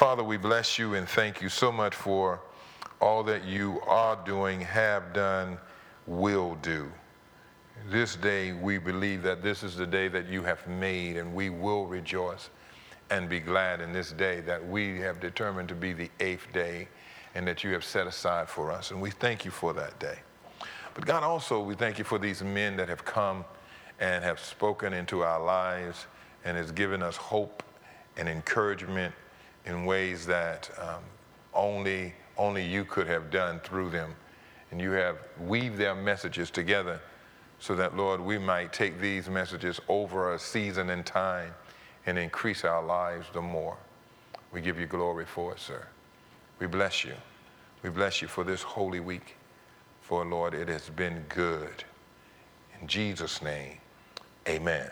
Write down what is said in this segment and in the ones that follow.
Father, we bless you and thank you so much for all that you are doing, have done, will do. This day, we believe that this is the day that you have made, and we will rejoice and be glad in this day that we have determined to be the 8th day and that you have set aside for us. And we thank you for that day. But God, also, we thank you for these men that have come and have spoken into our lives and has given us hope and encouragement in ways that only you could have done through them. And you have weaved their messages together so that, Lord, we might take these messages over a season and time and increase our lives the more. We give you glory for it, sir. We bless you. We bless you for this holy week. For, Lord, it has been good. In Jesus' name, amen.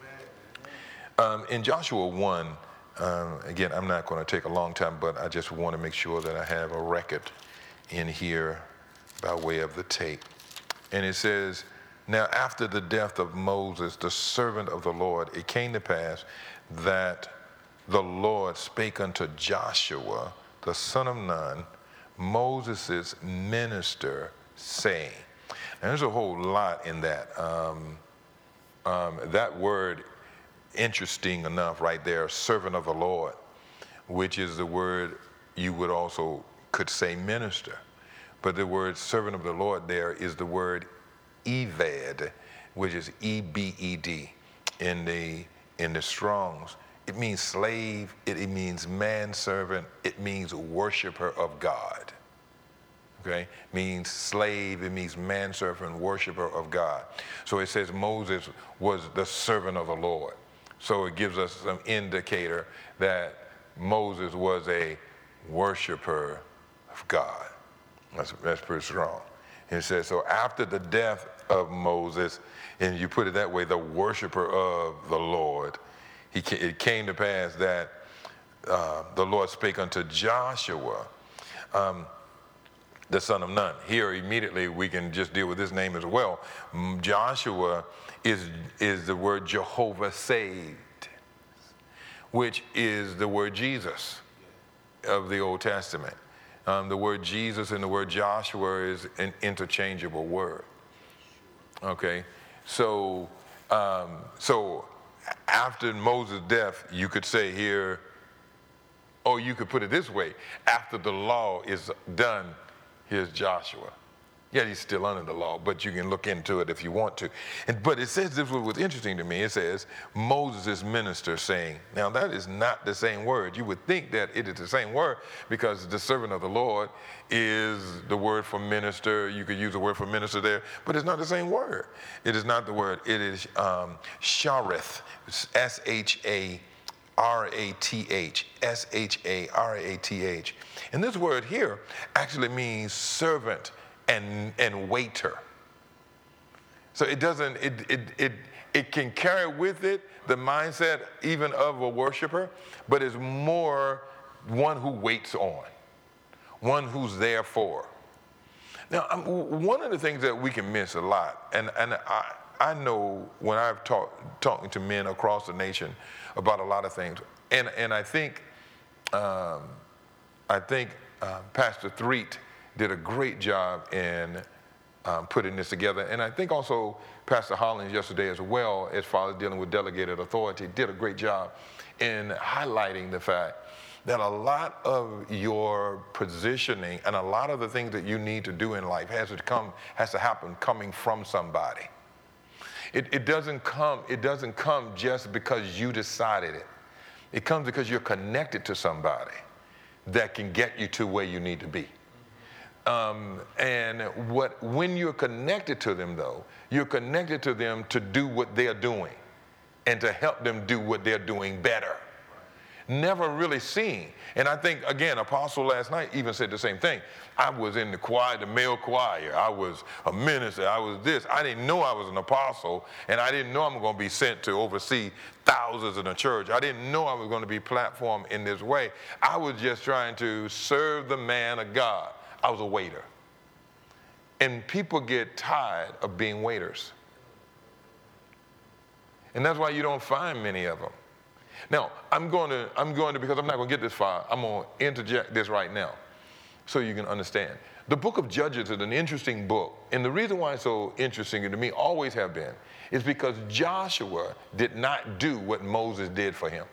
In Joshua 1, again, I'm not going to take a long time, but I just want to make sure that I have a record in here by way of the tape. And it says, now after the death of Moses, the servant of the Lord, it came to pass that the Lord spake unto Joshua, the son of Nun, Moses' minister, saying. And there's a whole lot in that. That word, interesting enough right there, servant of the Lord, which is the word you would also could say minister. But the word servant of the Lord there is the word Eved, which is E-B-E-D in the Strongs. It means slave, it means manservant, it means worshiper of God. Okay, it means slave, it means manservant, worshiper of God. So it says Moses was the servant of the Lord. So it gives us some indicator that Moses was a worshiper of God. That's pretty strong. And it says, so after the death of Moses, and you put it that way, the worshiper of the Lord, it came to pass that the Lord spake unto Joshua, the son of Nun. Here immediately we can just deal with this name as well. Joshua is the word Jehovah saved, which is the word Jesus of the Old Testament. The word Jesus and the word Joshua is an interchangeable word. Okay, so after Moses' death, you could say here, or you could put it this way: after the law is done, here's Joshua. Yeah, he's still under the law, but you can look into it if you want to. But it says, this was what's interesting to me, it says, Moses' minister saying. Now that is not the same word. You would think that it is the same word because the servant of the Lord is the word for minister. You could use the word for minister there, but it's not the same word. It is not the word. It is Shareth, S-H-A-R-A-T-H, S-H-A-R-A-T-H. And this word here actually means servant and waiter. So it doesn't, it can carry with it the mindset even of a worshiper, but it's more one who waits on, one who's there for. Now, one of the things that we can miss a lot, and I know when I've talking to men across the nation about a lot of things, and I think Pastor Threet did a great job in putting this together. And I think also Pastor Hollins yesterday as well, as far as dealing with delegated authority, did a great job in highlighting the fact that a lot of your positioning and a lot of the things that you need to do in life has to happen coming from somebody. It doesn't come just because you decided it. It comes because you're connected to somebody that can get you to where you need to be. When you're connected to them, though, you're connected to them to do what they're doing and to help them do what they're doing better. Never really seen. And I think, again, Apostle last night even said the same thing. I was in the choir, the male choir. I was a minister. I was this. I didn't know I was an apostle, and I didn't know I'm going to be sent to oversee thousands in a church. I didn't know I was going to be platformed in this way. I was just trying to serve the man of God. I was a waiter. And people get tired of being waiters. And that's why you don't find many of them. Now, I'm going to, because I'm not going to get this far, I'm going to interject this right now so you can understand. The book of Judges is an interesting book. And the reason why it's so interesting to me, always have been, is because Joshua did not do what Moses did for him.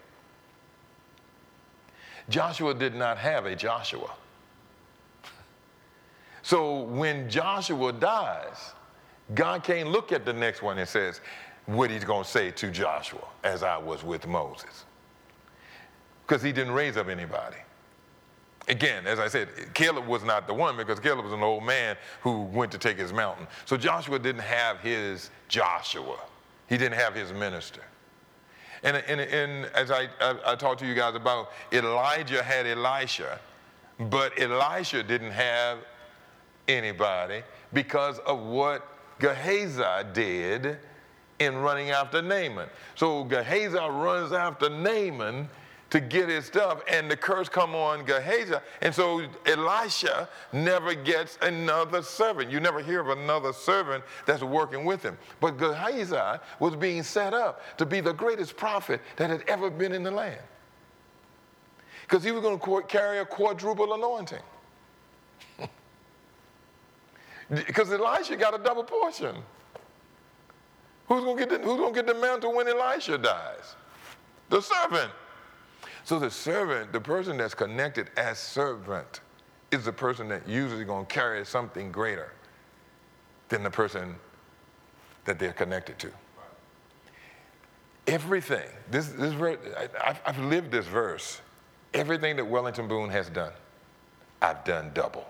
Joshua did not have a Joshua. So when Joshua dies, God can't look at the next one and says, what he's going to say to Joshua, as I was with Moses. Because he didn't raise up anybody. Again, as I said, Caleb was not the one, because Caleb was an old man who went to take his mountain. So Joshua didn't have his Joshua. He didn't have his minister. And as I talked to you guys about, Elijah had Elisha, but Elisha didn't have anybody because of what Gehazi did in running after Naaman. So Gehazi runs after Naaman to get his stuff, and the curse come on Gehazi. And so Elisha never gets another servant. You never hear of another servant that's working with him. But Gehazi was being set up to be the greatest prophet that had ever been in the land, because he was going to carry a quadruple anointing. Because Elisha got a double portion. Who's going to get the mantle when Elisha dies? The servant. So the servant, the person that's connected as servant, is the person that usually going to carry something greater than the person that they're connected to. Everything, this verse, I've lived this verse. Everything that Wellington Boone has done, I've done double.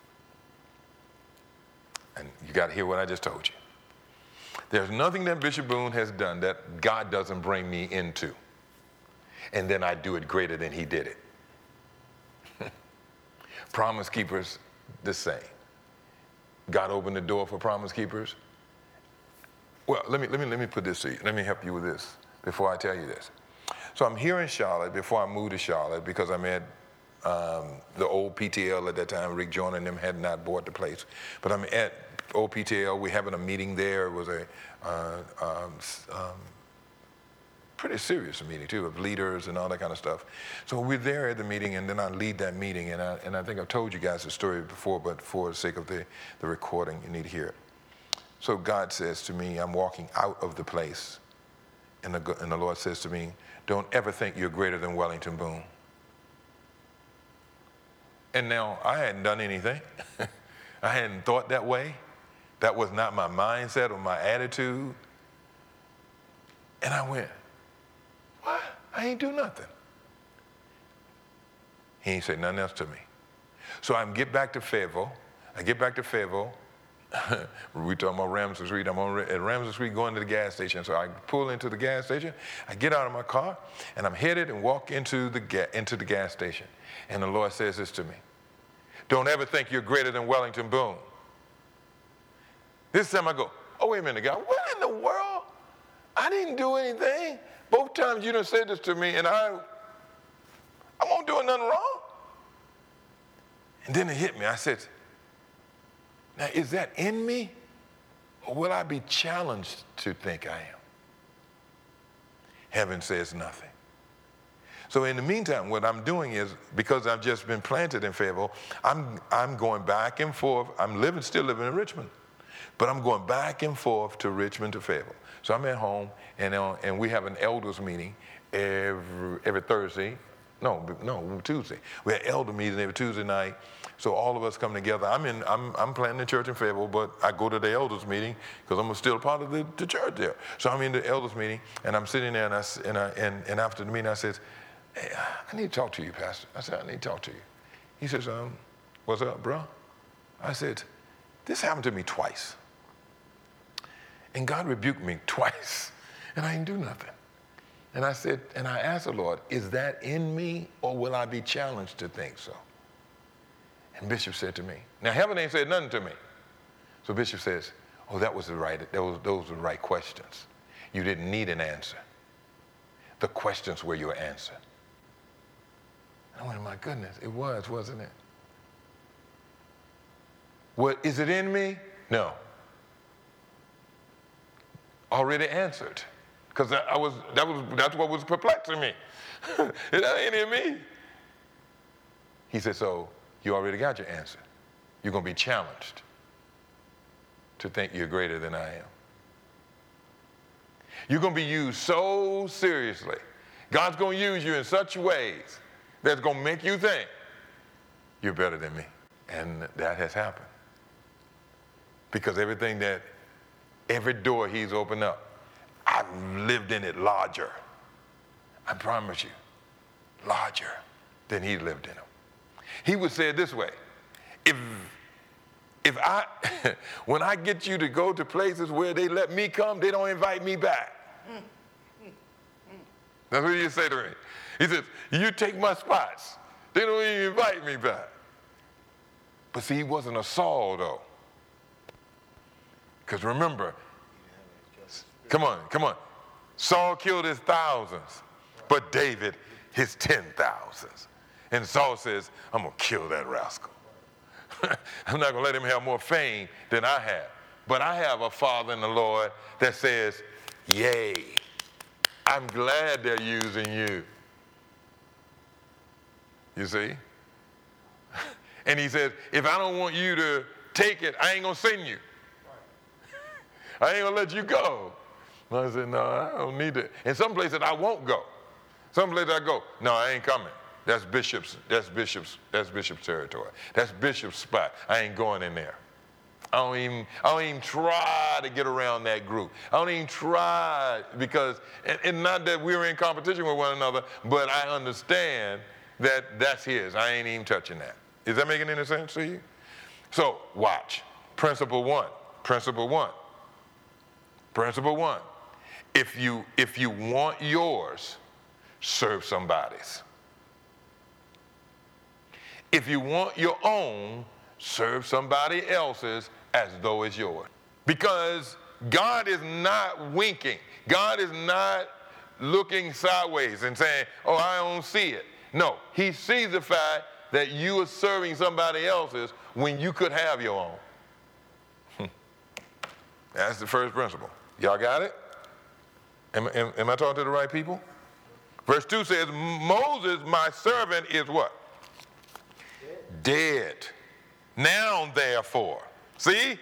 And you got to hear what I just told you. There's nothing that Bishop Boone has done that God doesn't bring me into, and then I do it greater than he did it. Promise Keepers, the same. God opened the door for Promise Keepers. Well, let me put this to you. Let me help you with this before I tell you this. So I'm here in Charlotte before I moved to Charlotte, because I'm at the old PTL at that time. Rick Joyner and them had not bought the place. But I'm at old PTL. We're having a meeting there. It was a pretty serious meeting, too, of leaders and all that kind of stuff. So we're there at the meeting, and then I lead that meeting. And I think I've told you guys the story before, but for the sake of the recording, you need to hear it. So God says to me, I'm walking out of the place, and the Lord says to me, don't ever think you're greater than Wellington Boone. And now, I hadn't done anything. I hadn't thought that way. That was not my mindset or my attitude. And I went, what? I ain't do nothing. He ain't say nothing else to me. So I get back to Fayetteville. We talking about Ramsey Street. I'm at Ramsey Street going to the gas station. So I pull into the gas station. I get out of my car, and I'm headed and walk into the gas station. And the Lord says this to me: don't ever think you're greater than Wellington Boone. This time I go, oh, wait a minute, God, what in the world? I didn't do anything. Both times you done said this to me, and I won't do nothing wrong. And then it hit me. I said, now, is that in me, or will I be challenged to think I am? Heaven says nothing. So in the meantime, what I'm doing is, because I've just been planted in Fayetteville, I'm going back and forth. I'm still living in Richmond, but I'm going back and forth to Richmond to Fayetteville. So I'm at home, and we have an elders meeting every Thursday. No, Tuesday. We have elder meetings every Tuesday night. So all of us come together. I'm planting the church in Fayetteville, but I go to the elders meeting because I'm still a part of the church there. So I'm in the elders meeting, and I'm sitting there, and after the meeting, I said, hey, I need to talk to you, Pastor. I said, I need to talk to you. He says, what's up, bro? I said, this happened to me twice. And God rebuked me twice, and I didn't do nothing. And I said, and I asked the Lord, is that in me, or will I be challenged to think so? And Bishop said to me, now heaven ain't said nothing to me. So Bishop says, oh, those were the right questions. You didn't need an answer. The questions were your answer. I went, my goodness, it was, wasn't it? What, is it in me? No. Already answered. Because that's what was perplexing me. That ain't in me. He said, so you already got your answer. You're going to be challenged to think you're greater than I am. You're going to be used so seriously. God's going to use you in such ways that's going to make you think you're better than me. And that has happened. Because every door he's opened up, I've lived in it larger. I promise you, larger than he lived in them. He would say it this way: if I, when I get you to go to places where they let me come, they don't invite me back. That's what he say to me. He says, you take my spots. They don't even invite me back. But see, he wasn't a Saul, though. Because remember, come on. Saul killed his thousands, but David his 10,000s. And Saul says, I'm going to kill that rascal. I'm not going to let him have more fame than I have. But I have a Father in the Lord that says, yay, I'm glad they're using you. You see? And he says, if I don't want you to take it, I ain't going to send you. I ain't going to let you go. And I said, no, I don't need it. In some places I won't go. Some places I go, no, I ain't coming. That's Bishop's territory. That's Bishop's spot. I ain't going in there. I don't even try to get around that group. I don't even try because, and not that we're in competition with one another, but I understand that that's his. I ain't even touching that. Is that making any sense to you? So watch. Principle one. If you want yours, serve somebody's. If you want your own, serve somebody else's as though it's yours. Because God is not winking. God is not looking sideways and saying, oh, I don't see it. No, he sees the fact that you are serving somebody else's when you could have your own. That's the first principle. Y'all got it? Am I talking to the right people? Verse 2 says, Moses, my servant, is what? Dead. Now, therefore. See?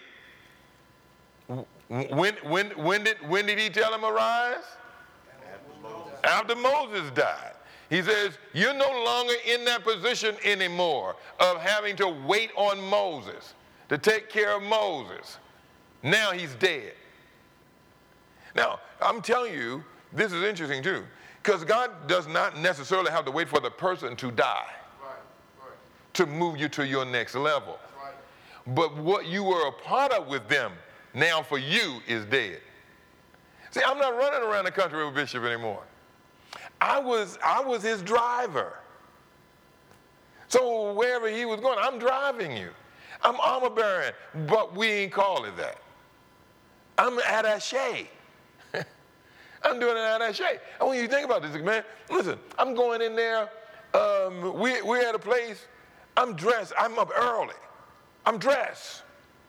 When did he tell him arise? After Moses died. He says, you're no longer in that position anymore of having to wait on Moses, to take care of Moses. Now he's dead. Now, I'm telling you, this is interesting too, because God does not necessarily have to wait for the person to die to move you to your next level. But what you were a part of with them, now for you, is dead. See, I'm not running around the country with Bishop anymore. I was his driver. So wherever he was going, I'm driving you. I'm armor bearing, but we ain't call it that. I'm attaché. I'm doing an attaché. And when you think about this, man, listen, I'm going in there. We're at a place. I'm dressed. I'm up early. I'm dressed.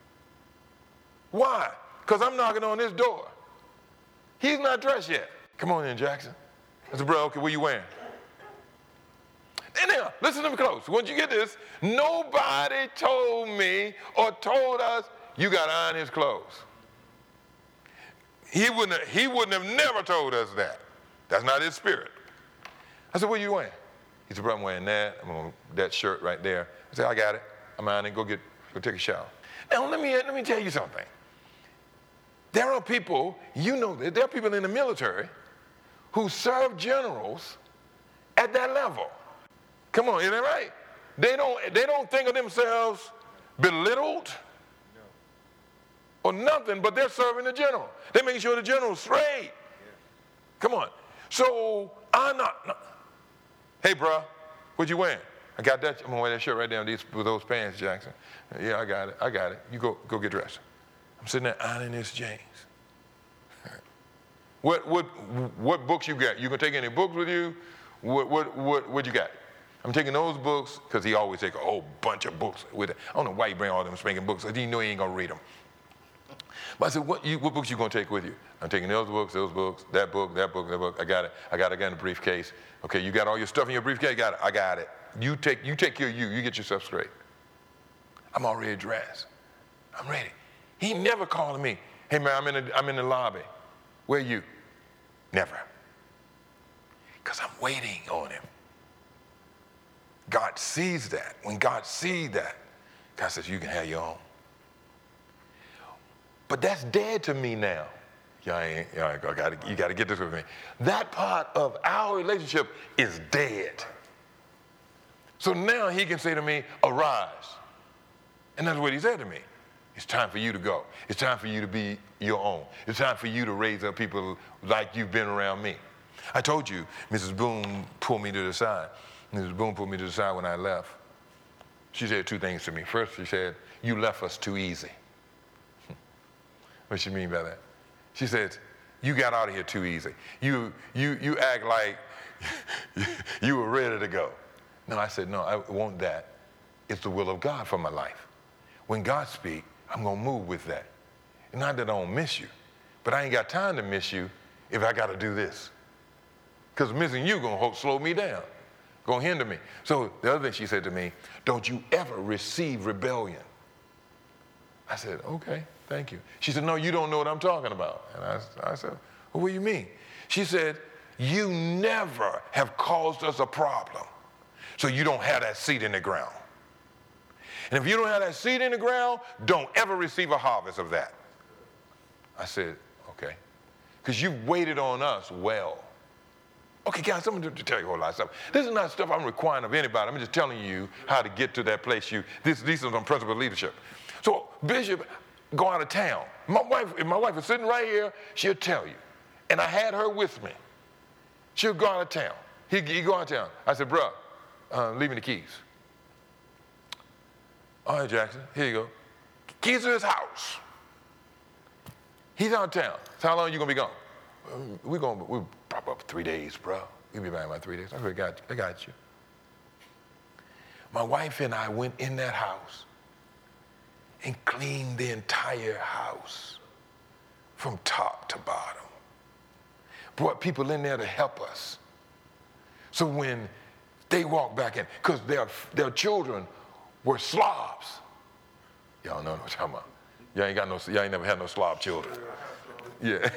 Why? Because I'm knocking on this door. He's not dressed yet. Come on in, Jackson. I said, bro, okay, what you wearing? And now, listen to me close. Once you get this, nobody told me or told us you got to iron his clothes. He wouldn't have never told us that. That's not his spirit. I said, what are you wearing? He said, bro, I'm wearing that. I'm on that shirt right there. I said, I got it. I'm ironing. Go take a shower. Now, let me tell you something. There are people, there are people in the military who serve generals at that level. Come on, isn't that right? They don't think of themselves belittled or nothing, but they're serving the general. They're making sure the general's straight. Come on. So I'm not. Hey, bro, what you wearing? I got that. I'm gonna wear that shirt right down with those pants, Jackson. Yeah, I got it. You go get dressed. I'm sitting there ironing this jeans. What books you got? You gonna take any books with you? What you got? I'm taking those books because he always take a whole bunch of books with it. I don't know why he bring all them spanking books. He know he ain't gonna read them. But I said, what books you going to take with you? I'm taking those books, that book. I got it. I got it in the briefcase. Okay, you got all your stuff in your briefcase? Got it. I got it. You take care of you. You get yourself straight. I'm already dressed. I'm ready. He never calling me. Hey, man, I'm in the lobby. Where you? Never. Because I'm waiting on him. God sees that. When God sees that, God says, you can have your own. But that's dead to me now. You got to get this with me. That part of our relationship is dead. So now he can say to me, arise. And that's what he said to me. It's time for you to go. It's time for you to be your own. It's time for you to raise up people like you've been around me. I told you, Mrs. Boone pulled me to the side. Mrs. Boone pulled me to the side when I left. She said two things to me. First, she said, you left us too easy. What she mean by that? She said, you got out of here too easy. You act like you were ready to go. No, I said, no, I want that. It's the will of God for my life. When God speaks, I'm going to move with that. Not that I don't miss you, but I ain't got time to miss you if I got to do this. Because missing you going to slow me down, going to hinder me. So the other thing she said to me, don't you ever receive rebellion. I said, okay, thank you. She said, no, you don't know what I'm talking about. And I said, well, what do you mean? She said, you never have caused us a problem, so you don't have that seed in the ground. And if you don't have that seed in the ground, don't ever receive a harvest of that. I said, okay. Because you've waited on us well. Okay, guys, I'm going to tell you a whole lot of stuff. This is not stuff I'm requiring of anybody. I'm just telling you how to get to that place. These are some principal leadership. So Bishop go out of town. If my wife is sitting right here, she'll tell you. And I had her with me. She'll go out of town. He go out of town. I said, bruh, leave me the keys. All right, Jackson, here you go. Keys to his house. He's out of town. So how long are you going to be gone? We'll pop up 3 days, bro. We'll be back in about 3 days. I got you. My wife and I went in that house and cleaned the entire house from top to bottom. Brought people in there to help us. So when they walked back in, because their children were Slavs. Y'all know what I'm talking about. Y'all ain't never had no Slav children. Yeah.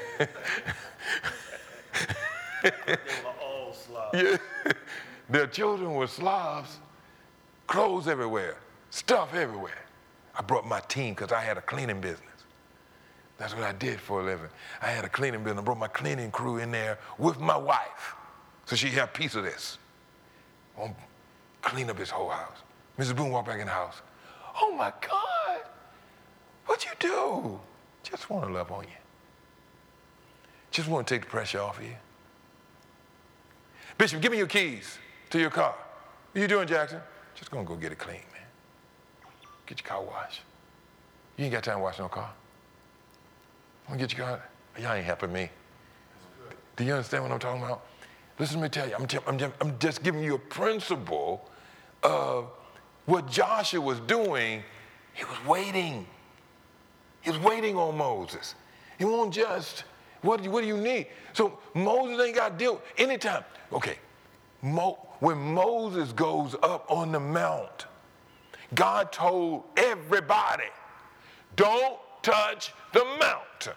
They were all Slavs. Yeah. Their children were Slavs, clothes everywhere, stuff everywhere. I brought my team because I had a cleaning business. That's what I did for a living. I had a cleaning business. I brought my cleaning crew in there with my wife so she'd have a piece of this. I'll clean up his whole house. Mrs. Boone walked back in the house. Oh my God, what'd you do? Just want to love on you. Just want to take the pressure off of you. Bishop, give me your keys to your car. What are you doing, Jackson? Just gonna go get it clean, man. Get your car washed. You ain't got time to wash no car. I'm gonna get your car. Y'all ain't helping me. Do you understand what I'm talking about? Listen, let me tell you, I'm just giving you a principle of what Joshua was doing. He was waiting. He was waiting on Moses. He won't just, what do you need? So Moses ain't got to deal anytime. Okay, when Moses goes up on the mount, God told everybody, don't touch the mountain.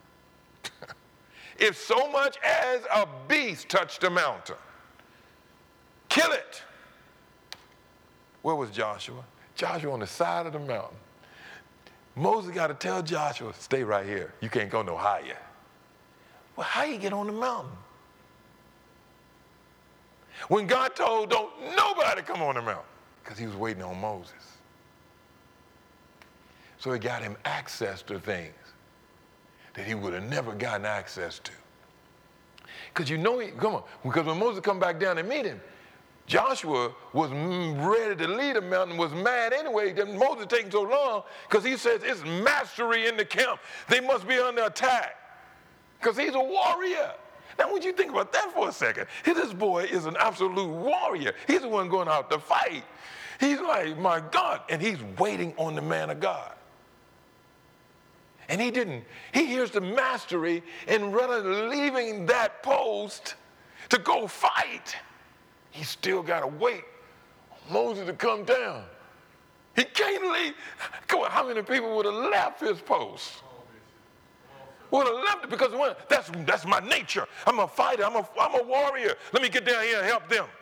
If so much as a beast touched the mountain, kill it. Where was Joshua? Joshua on the side of the mountain. Moses got to tell Joshua, stay right here. You can't go no higher. Well, how you get on the mountain? When God told, don't nobody come on the mountain, because he was waiting on Moses. So it got him access to things that he would have never gotten access to. Because because when Moses come back down and meet him, Joshua was ready to lead the mountain, was mad anyway that Moses taking so long, because he says it's mastery in the camp. They must be under attack, because he's a warrior. Now, would you think about that for a second? This boy is an absolute warrior. He's the one going out to fight. He's like, my God, and he's waiting on the man of God. And he didn't. He hears the mastery, and rather than leaving that post to go fight, he still got to wait on Moses to come down. He can't leave. Come on, how many people would have left his post? Would have left it because that's my nature. I'm a fighter. I'm a warrior. Let me get down here and help them.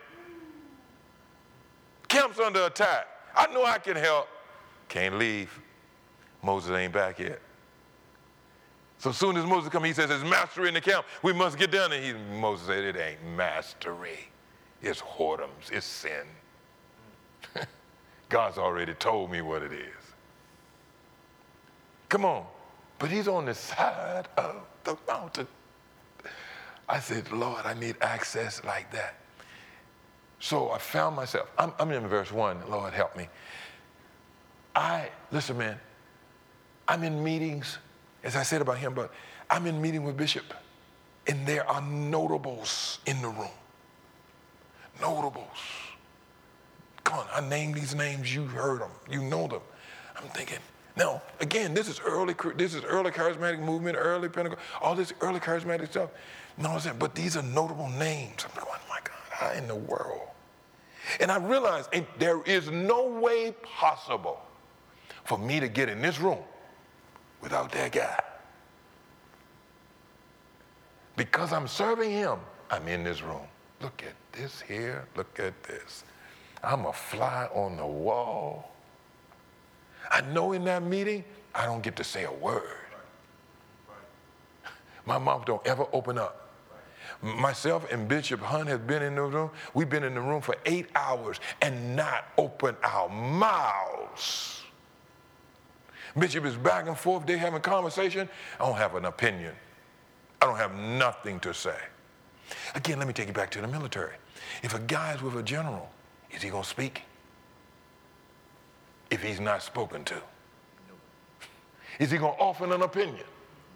Camp's under attack. I know I can help. Can't leave. Moses ain't back yet. So soon as Moses comes, he says, there's mastery in the camp. We must get down there. Moses said, it ain't mastery. It's whoredoms. It's sin. God's already told me what it is. Come on. But he's on the side of the mountain. I said, Lord, I need access like that. So I found myself, I'm in verse 1, Lord, help me. Listen, man, I'm in meetings, as I said about him, but I'm in meeting with Bishop, and there are notables in the room. Notables. Come on, I named these names, you heard them, you know them. I'm thinking, now, again, this is early charismatic movement, early Pentecost, all this early charismatic stuff. You know what I'm saying? But these are notable names. I'm going, my God, how in the world? And I realized there is no way possible for me to get in this room without that guy. Because I'm serving him, I'm in this room. Look at this here, look at this. I'm a fly on the wall. I know in that meeting, I don't get to say a word. My mouth don't ever open up. Myself and Bishop Hunt have been in the room. We've been in the room for 8 hours and not open our mouths. Bishop is back and forth. They having conversation. I don't have an opinion. I don't have nothing to say. Again, let me take you back to the military. If a guy's with a general, is he going to speak? If he's not spoken to? Nope. Is he going to offer an opinion?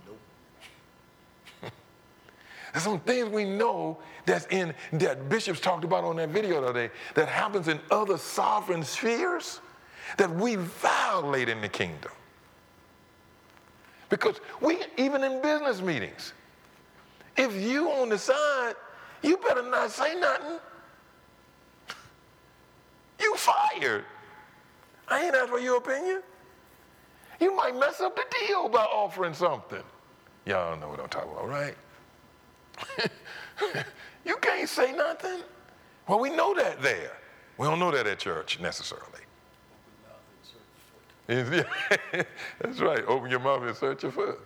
Nope. There's some things we know that bishops talked about on that video the other day that happens in other sovereign spheres that we violate in the kingdom. Because even in business meetings, if you on the side, you better not say nothing. You fired. I ain't asked for your opinion. You might mess up the deal by offering something. Y'all know what I'm talking about, right? You can't say nothing. Well, we know that there. We don't know that at church necessarily. That's right. Open your mouth and search your foot.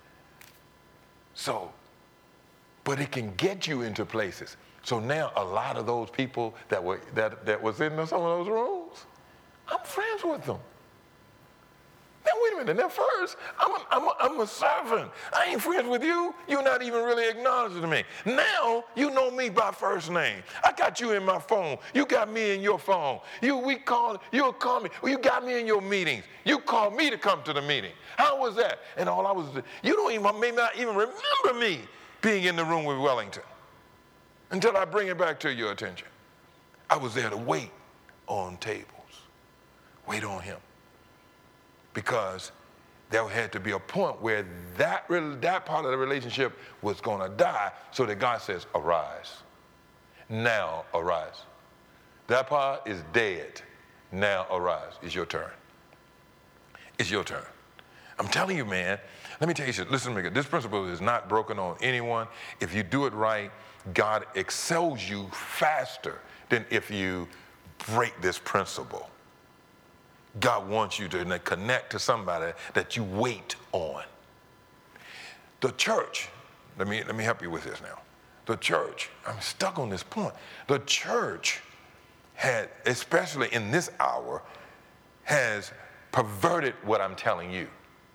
So, but it can get you into places. So now a lot of those people that was in some of those rooms, I'm friends with them. Now wait a minute. Now first, I'm a servant. I ain't friends with you. You're not even really acknowledging me. Now you know me by first name. I got you in my phone. You got me in your phone. You'll call me. You got me in your meetings. You called me to come to the meeting. How was that? And you may not even remember me being in the room with Wellington until I bring it back to your attention. I was there to wait on tables. Wait on him. Because there had to be a point where that part of the relationship was going to die, so that God says, arise. Now arise. That part is dead. Now arise. It's your turn. It's your turn. I'm telling you, man, let me tell you something. Listen to me. This principle is not broken on anyone. If you do it right, God excels you faster than if you break this principle. God wants you to connect to somebody that you wait on. The church, let me help you with this now. The church, I'm stuck on this point. The church had, especially in this hour, has perverted what I'm telling you.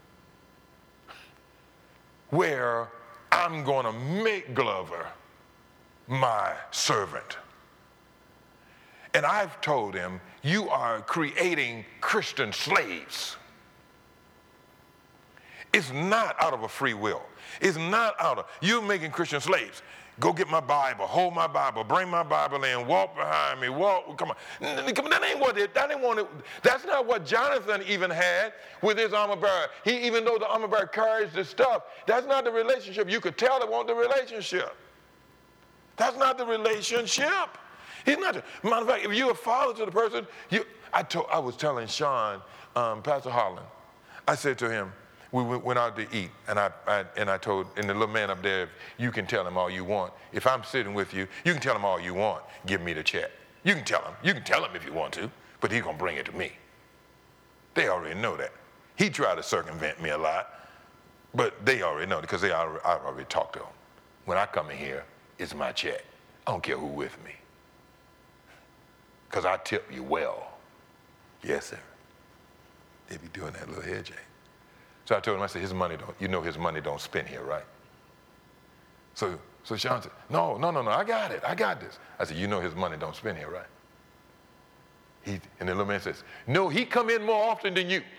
Where I'm going to make Glover my servant. And I've told him, you are creating Christian slaves. It's not out of a free will. It's not you're making Christian slaves. Go get my Bible, hold my Bible, bring my Bible in, walk behind me, walk, come on. That ain't what it, that ain't what it, that's not what Jonathan even had with his armor bearer. Even though the armor bearer carries the stuff, that's not the relationship. You could tell it wasn't the relationship. That's not the relationship. He's not. Matter of fact, if you're a father to the person, I was telling Sean, Pastor Holland, I said to him, we went out to eat, and I told, and the little man up there, you can tell him all you want. If I'm sitting with you, you can tell him all you want. Give me the check. You can tell him if you want to, but he's gonna bring it to me. They already know that. He tried to circumvent me a lot, but they already know because I've already talked to him. When I come in here, it's my check. I don't care who with me, because I tip you well. Yes, sir. They be doing that little head shake. So I told him, I said, his money don't spend here, right? So Sean said, no, I got this. I said, his money don't spend here, right? And the little man says, no, he come in more often than you.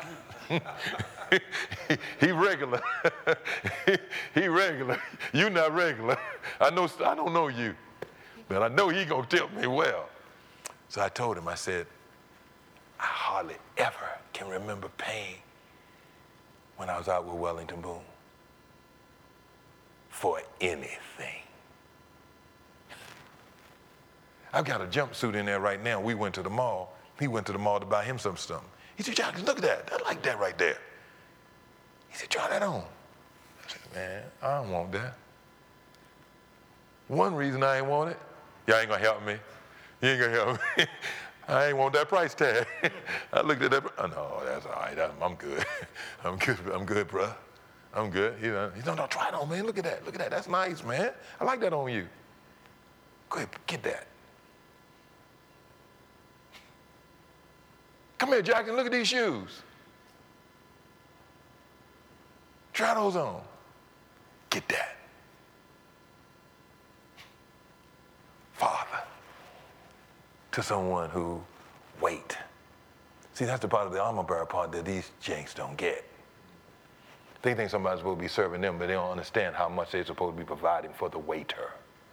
He regular. He regular. You not regular. I don't know you, but I know he gonna tip me well. So I told him, I said, I hardly ever can remember paying when I was out with Wellington Boone for anything. I've got a jumpsuit in there right now. We went to the mall. He went to the mall to buy him some stuff. He said, Jackson, look at that. I like that right there. He said, try that on. I said, man, I don't want that. One reason I ain't want it, y'all ain't gonna help me. You ain't gonna help me. I ain't want that price tag. I looked at that. Oh, no, that's all right. I'm good. I'm good, bro. I'm good. He said, no, try it on, man. Look at that. Look at that. That's nice, man. I like that on you. Go ahead, get that. Come here, Jackson. Look at these shoes. Try those on. Get that. Father. To someone who wait. See, that's the part of the armor bearer part that these janks don't get. They think somebody's supposed to be serving them, but they don't understand how much they're supposed to be providing for the waiter.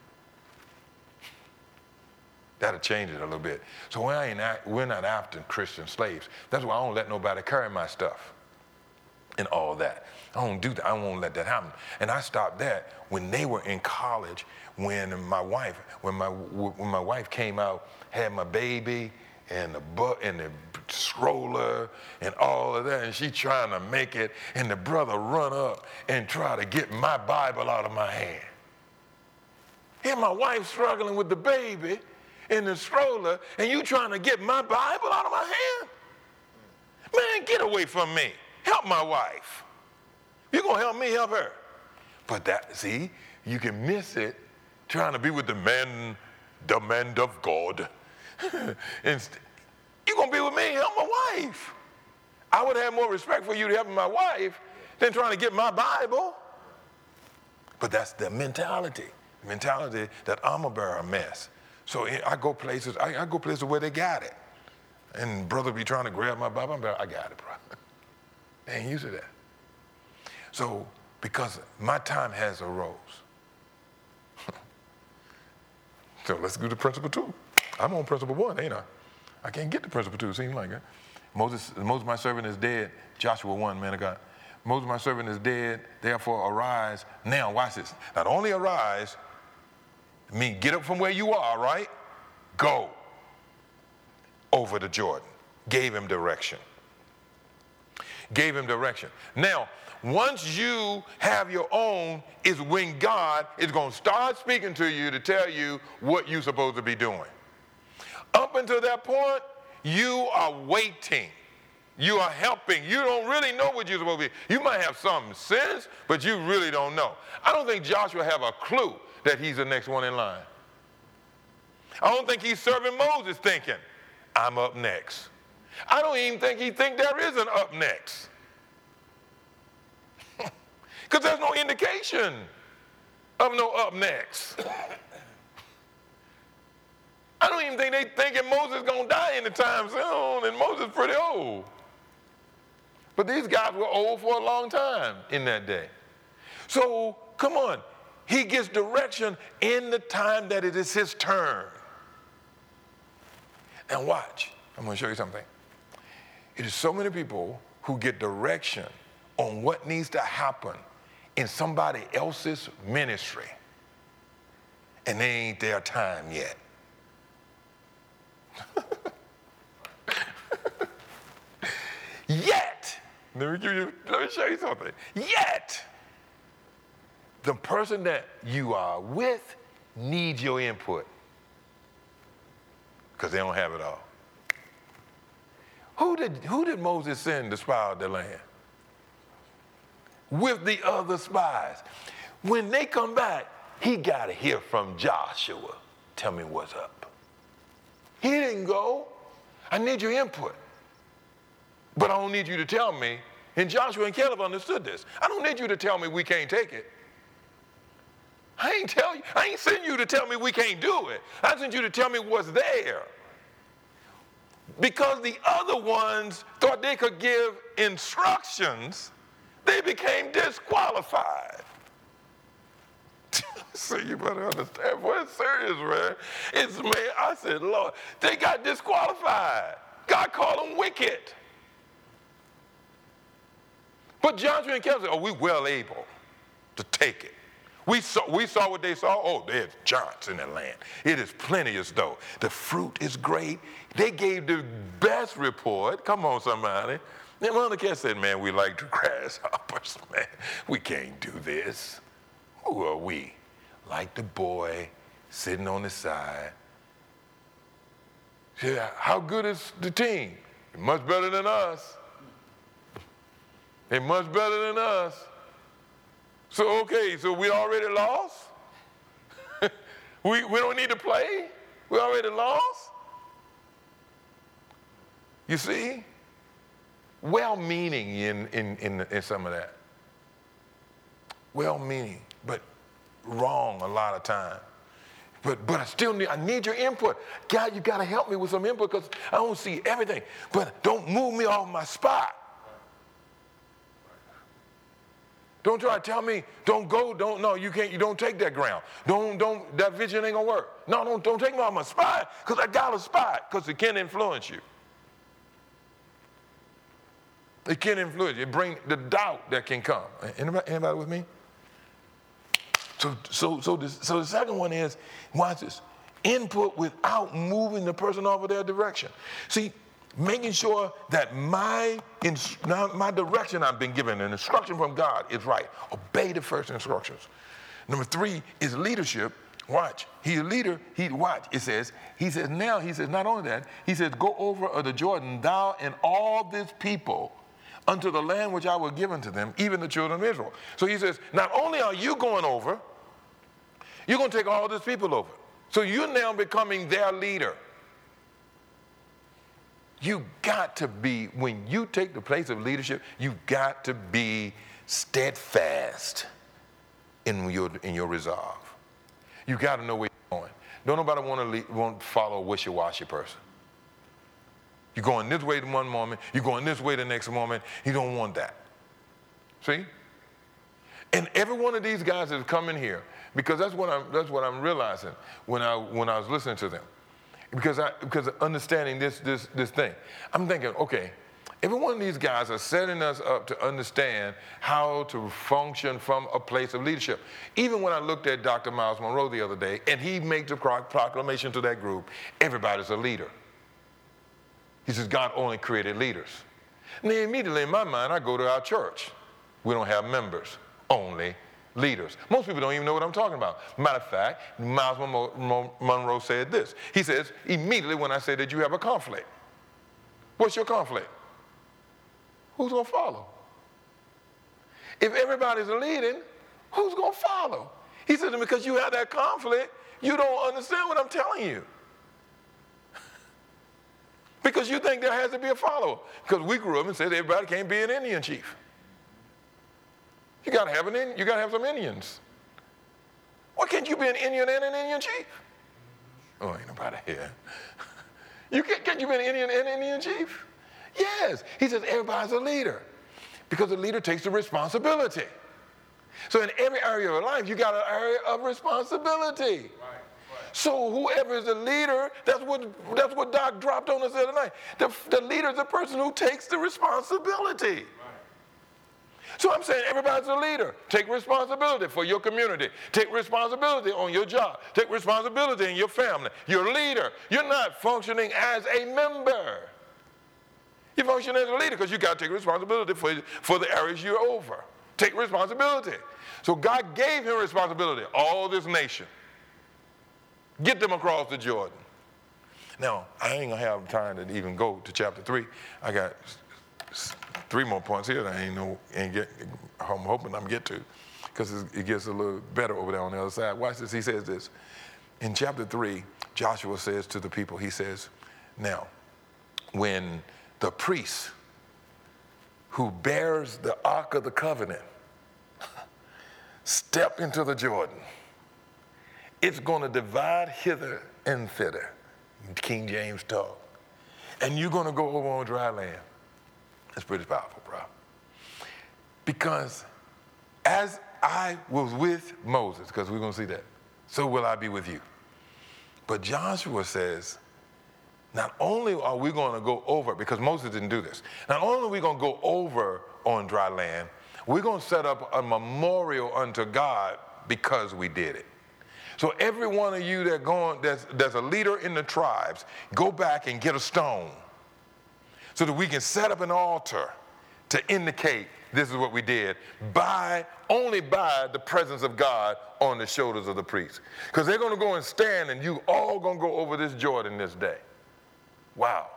That'll change it a little bit. So we're not after Christian slaves. That's why I don't let nobody carry my stuff and all that. I don't do that. I won't let that happen. And I stopped that when they were in college. When my wife came out, had my baby and the stroller and all of that, and she trying to make it, and the brother run up and try to get my Bible out of my hand. Here my wife struggling with the baby in the stroller, and you trying to get my Bible out of my hand? Man, get away from me. Help my wife. You're going to help me, help her. But see, you can miss it trying to be with the man of God. You're going to be with me, help my wife. I would have more respect for you to help my wife than trying to get my Bible. But that's the mentality that armor bearer mess. So I go places where they got it. And brother be trying to grab my Bible. I got it, bro. They ain't used to that. So because my time has arose. So let's do the principle 2. I'm on principle 1, ain't I? I can't get to principle 2, seems like it. Moses, my servant is dead. Joshua 1, man of God. Moses, my servant is dead, therefore arise. Now, watch this. Not only arise, mean get up from where you are, right? Go over to Jordan. Gave him direction. Now, once you have your own, is when God is going to start speaking to you to tell you what you're supposed to be doing. Up until that point, you are waiting. You are helping. You don't really know what you're supposed to be. You might have some sense, but you really don't know. I don't think Joshua have a clue that he's the next one in line. I don't think he's serving Moses thinking, I'm up next. I don't even think he think there is an up next. Because there's no indication of no up next. I don't even think they thinking Moses going to die anytime soon, and Moses pretty old. But these guys were old for a long time in that day. So, come on. he gets direction in the time that it is his turn. Now watch, I'm going to show you something. It is so many people who get direction on what needs to happen in somebody else's ministry, and they ain't their time yet. Yet, let me show you something. Yet, the person that you are with needs your input because they don't have it all. Who did Moses send to spy out the land? With the other spies. When they come back, he got to hear from Joshua. Tell me what's up. He didn't go. I need your input. But I don't need you to tell me. And Joshua and Caleb understood this. I don't need you to tell me we can't take it. I ain't sent you to tell me we can't do it. I sent you to tell me what's there. Because the other ones thought they could give instructions, they became disqualified. So you better understand, boy, it's serious, man. I said, Lord, they got disqualified. God called them wicked. But Joshua and Caleb said, oh, we well able to take it. We saw what they saw. Oh, there's giants in the land. It is plenteous, though. The fruit is great. They gave the best report. Come on, somebody. Then one of the cats said, man, we like the grasshoppers, man. We can't do this. Who are we? Like the boy sitting on the side. Yeah, how good is the team? Much better than us. They're much better than us. So, okay, so we already lost? we don't need to play? We already lost? You see? Well-meaning in some of that. Well-meaning, but wrong a lot of time. But I need your input. God, you got to help me with some input because I don't see everything. But don't move me off my spot. Don't try to tell me, don't go, you can't, you don't take that ground. That vision ain't gonna work. No, don't take me off my spot, because I got a spot, because it can influence you. It can influence you. It brings the doubt that can come. Anybody with me? So the second one is, watch this, input without moving the person off of their direction. See, making sure that my direction I've been given, an instruction from God, is right. Obey the first instructions. Number 3 is leadership. Watch. He's a leader. He says, not only that, he says, go over the Jordan, thou and all this people, unto the land which I will give unto them, even the children of Israel. So he says, not only are you going over, you're going to take all this people over. So you're now becoming their leader. You got to be, when you take the place of leadership, you got to be steadfast in your resolve. You got to know where you're going. Don't nobody want to follow a wishy-washy person. You're going this way one moment, you're going this way the next moment. You don't want that. See? And every one of these guys that come in here, because that's what I'm realizing when I was listening to them. Because understanding this thing, I'm thinking, okay, every one of these guys are setting us up to understand how to function from a place of leadership. Even when I looked at Dr. Miles Monroe the other day, and he made the proclamation to that group, everybody's a leader. He says, God only created leaders. And then immediately in my mind, I go to our church. We don't have members, only leaders. Most people don't even know what I'm talking about. Matter of fact, Miles Monroe said this. He says, immediately when I say that you have a conflict. What's your conflict? Who's going to follow? If everybody's leading, who's going to follow? He said, because you have that conflict, you don't understand what I'm telling you. Because you think there has to be a follower. Because we grew up and said everybody can't be an Indian chief. You got to have some Indians. Why can't you be an Indian and an Indian chief? Oh, ain't nobody here. Can't you be an Indian and an Indian chief? Yes. He says everybody's a leader. Because the leader takes the responsibility. So in every area of your life, you got an area of responsibility. So whoever is the leader, that's what Doc dropped on us the other night. The leader is the person who takes the responsibility. So I'm saying everybody's a leader. Take responsibility for your community. Take responsibility on your job. Take responsibility in your family. You're a leader. You're not functioning as a member. You function as a leader because you got to take responsibility for the areas you're over. Take responsibility. So God gave him responsibility. All this nation. Get them across the Jordan. Now, I ain't going to have time to even go to chapter 3. I got 3 more points here that I'm hoping I'm get to, because it gets a little better over there on the other side. Watch this. He says this. In chapter 3, Joshua says to the people, he says, now, when the priest who bears the Ark of the Covenant step into the Jordan, it's going to divide hither and thither, King James talk, and you're going to go over on dry land. That's pretty powerful, bro. Because as I was with Moses, because we're going to see that, so will I be with you. But Joshua says, not only are we going to go over, because Moses didn't do this, not only are we going to go over on dry land, we're going to set up a memorial unto God because we did it. So every one of you that's a leader in the tribes, go back and get a stone so that we can set up an altar to indicate this is what we did only by the presence of God on the shoulders of the priests. Because they're going to go and stand, and you all going to go over this Jordan this day. Wow.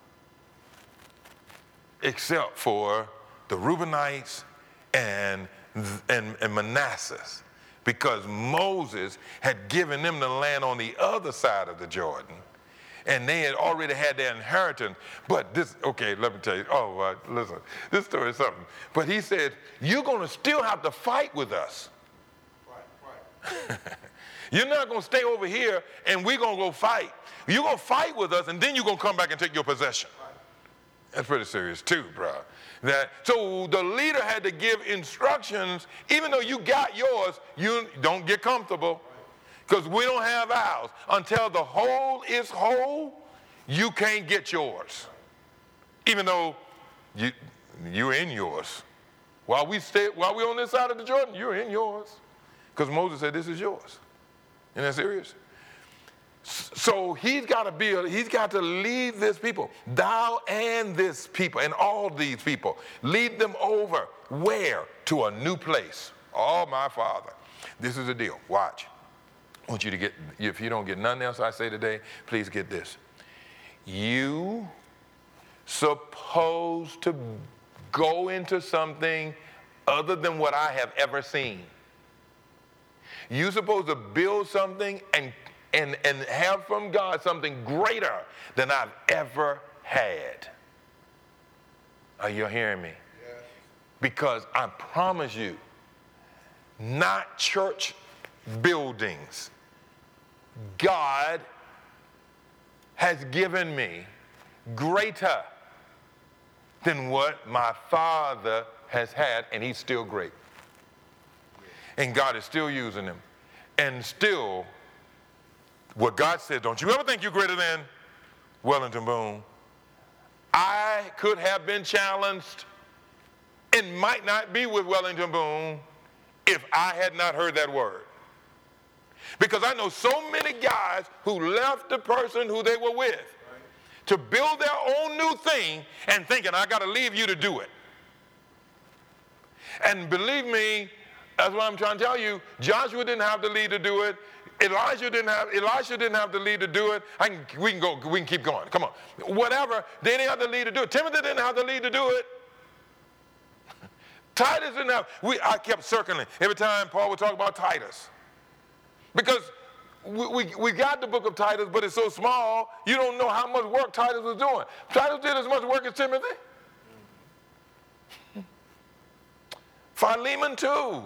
Except for the Reubenites and Manasseh, because Moses had given them the land on the other side of the Jordan, and they had already had their inheritance. But this, okay, let me tell you, listen, this story is something. But he said, you're going to still have to fight with us. Right. You're not going to stay over here and we're going to go fight. You're going to fight with us, and then you're going to come back and take your possession. Right. That's pretty serious too, bro. So the leader had to give instructions. Even though you got yours, you don't get comfortable, because we don't have ours. Until the whole is whole, you can't get yours. Even though you're in yours. While we're on this side of the Jordan, you're in yours. Because Moses said, this is yours. Isn't that serious? So he's got to lead this people. Thou and this people and all these people, lead them over. Where? To a new place. Oh, my Father. This is the deal. Watch. I want you to get, if you don't get nothing else I say today, please get this. You supposed to go into something other than what I have ever seen. You supposed to build something and have from God something greater than I've ever had. Are you hearing me? Yes. Because I promise you, not church buildings. God has given me greater than what my Father has had, and he's still great. And God is still using him. And still, what God said, don't you ever think you're greater than Wellington Boone. I could have been challenged and might not be with Wellington Boone if I had not heard that word. Because I know so many guys who left the person who they were with to build their own new thing and thinking, I got to leave you to do it. And believe me, that's what I'm trying to tell you. Joshua didn't have the lead to do it. Elisha didn't have the lead to do it. We can keep going. Come on. Whatever, they didn't have the lead to do it. Timothy didn't have the lead to do it. Titus didn't have. I kept circling every time Paul would talk about Titus. Because we got the book of Titus, but it's so small, you don't know how much work Titus was doing. Titus did as much work as Timothy. Philemon too.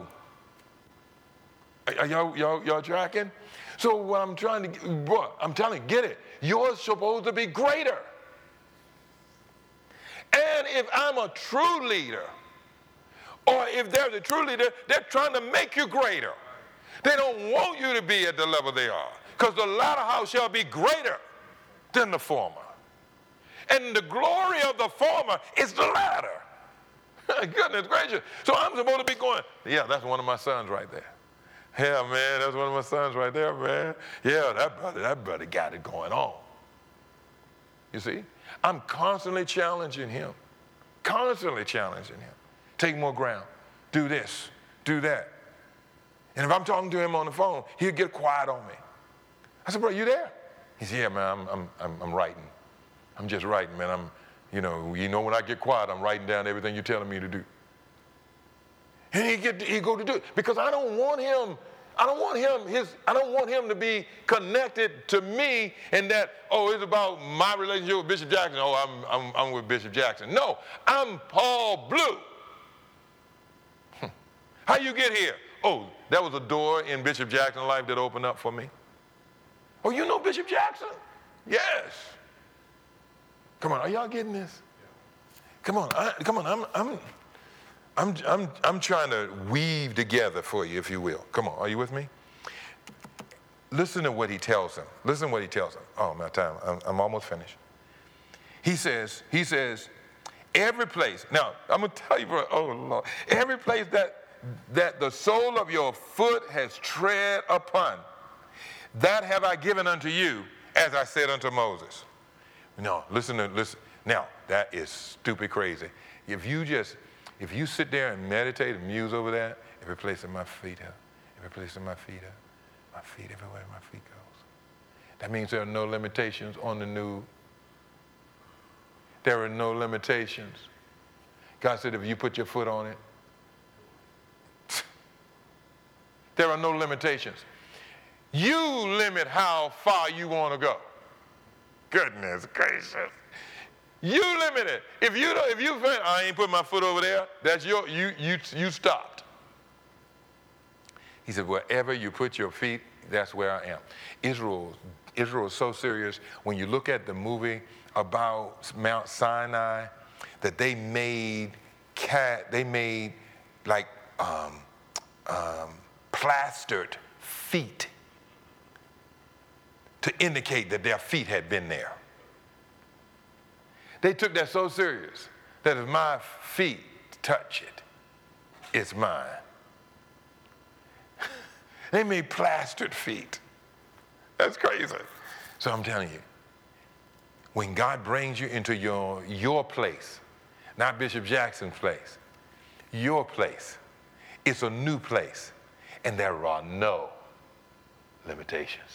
Are y'all tracking? So what I'm trying to, I'm telling you, get it. You're supposed to be greater. And if I'm a true leader, Or if they're the true leader, they're trying to make you greater. They don't want you to be at the level they are, because the latter house shall be greater than the former. And the glory of the former is the latter. Goodness gracious. So I'm supposed to be going, yeah, that's one of my sons right there. Yeah, man, that's one of my sons right there, man. Yeah, that brother got it going on. You see? I'm constantly challenging him. Constantly challenging him. Take more ground. Do this. Do that. And if I'm talking to him on the phone, he'll get quiet on me. I said, bro, you there? He said, yeah, man, I'm writing. I'm just writing, man. You know, when I get quiet, I'm writing down everything you're telling me to do. And he go to do it because I don't want him to be connected to me and that, oh, it's about my relationship with Bishop Jackson. Oh, I'm with Bishop Jackson. No, I'm Paul Blue. How you get here? Oh, that was a door in Bishop Jackson's life that opened up for me. Oh, you know Bishop Jackson? Yes. Come on, are y'all getting this? Come on, I'm trying to weave together for you, if you will. Come on, are you with me? Listen to what he tells them. Listen to what he tells them. Oh, my time. I'm almost finished. He says, every place. Now, I'm going to tell you, oh, Lord. Every place that the sole of your foot has tread upon, that have I given unto you, as I said unto Moses. No, listen. Now, that is stupid crazy. If you sit there and meditate and muse over that, every place that my feet are, every place that my feet are, my feet everywhere my feet goes. That means there are no limitations on the new. There are no limitations. God said if you put your foot on it, there are no limitations. You limit how far you want to go. Goodness gracious. You limit it. If you think, I ain't put my foot over there, that's you stopped. He said, wherever you put your feet, that's where I am. Israel is so serious. When you look at the movie about Mount Sinai, that they made like plastered feet to indicate that their feet had been there. They took that so serious that if my feet touch it, it's mine. They made plastered feet. That's crazy. So I'm telling you, when God brings you into your place, not Bishop Jackson's place, your place, it's a new place, and there are no limitations.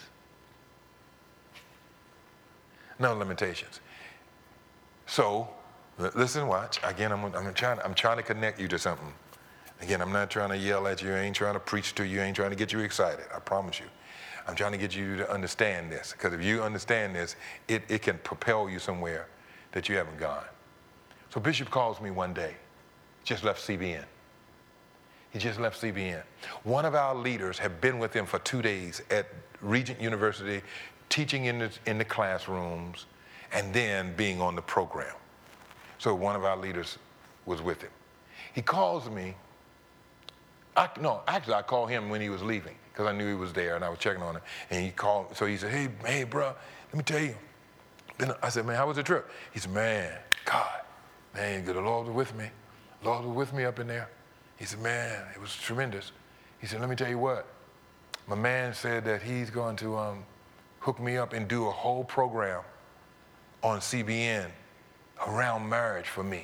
No limitations. So, listen, watch. Again, I'm trying to connect you to something. Again, I'm not trying to yell at you. I ain't trying to preach to you. I ain't trying to get you excited. I promise you. I'm trying to get you to understand this. Because if you understand this, it can propel you somewhere that you haven't gone. So Bishop calls me one day. Just left CBN. He just left CBN. One of our leaders had been with him for 2 days at Regent University, teaching in the classrooms, and then being on the program. So one of our leaders was with him. He calls me. I called him when he was leaving because I knew he was there and I was checking on him. And he called, so he said, hey, bro, let me tell you. Then I said, man, how was the trip? He said, man, the Lord was with me. Lord was with me up in there. He said, man, it was tremendous. He said, let me tell you what. My man said that he's going to hook me up and do a whole program on CBN around marriage for me.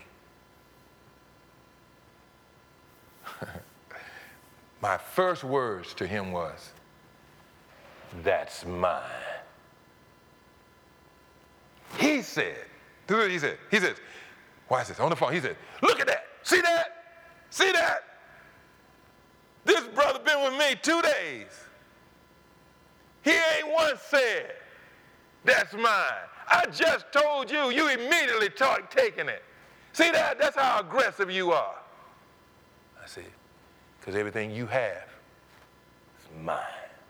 My first words to him was, that's mine. He said, watch this, on the phone, he said, look at that, see that? See that? This brother been with me 2 days. He ain't once said, that's mine. I just told you, you immediately taking it. See that? That's how aggressive you are. I said, because everything you have is mine.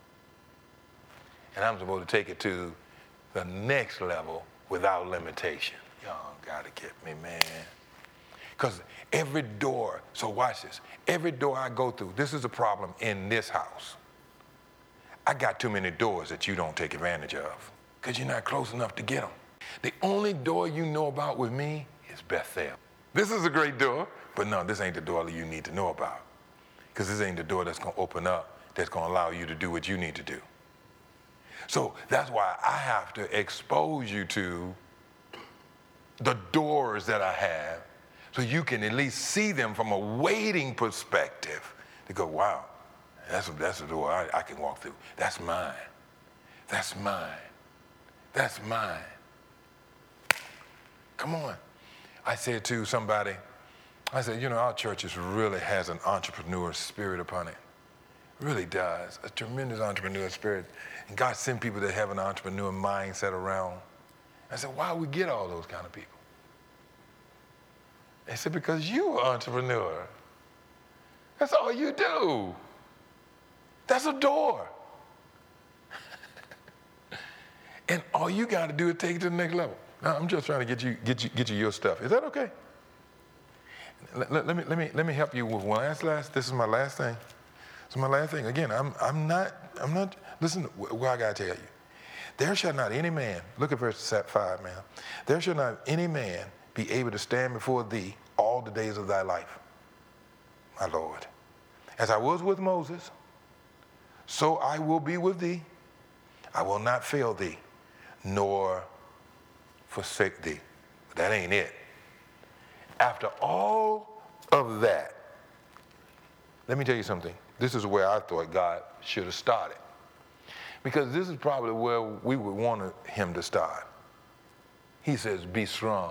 And I'm supposed to take it to the next level without limitation. Y'all gotta get me, man. Because every door, so watch this, every door I go through, this is a problem in this house. I got too many doors that you don't take advantage of because you're not close enough to get them. The only door you know about with me is Bethel. This is a great door, but no, this ain't the door you need to know about, because this ain't the door that's going to open up, that's going to allow you to do what you need to do. So that's why I have to expose you to the doors that I have, so you can at least see them from a waiting perspective to go, wow, that's a door I can walk through. That's mine. That's mine. That's mine. Come on. I said to somebody, I said, you know, our church really has an entrepreneur spirit upon it. It really does. A tremendous entrepreneur spirit. And God sent people that have an entrepreneur mindset around. I said, why do we get all those kind of people? They said, because you're an entrepreneur. That's all you do. That's a door. And all you got to do is take it to the next level. Now, I'm just trying to get you your stuff. Is that okay? Let me help you with one last. This is my last thing. This is my last thing. Again, I'm not. Listen, what I got to tell you. There shall not any man. Look at verse 5, man. There shall not any man be able to stand before thee all the days of thy life, my Lord. As I was with Moses, so I will be with thee. I will not fail thee, nor forsake thee. But that ain't it. After all of that, let me tell you something. This is where I thought God should have started, because this is probably where we would want him to start. He says, be strong.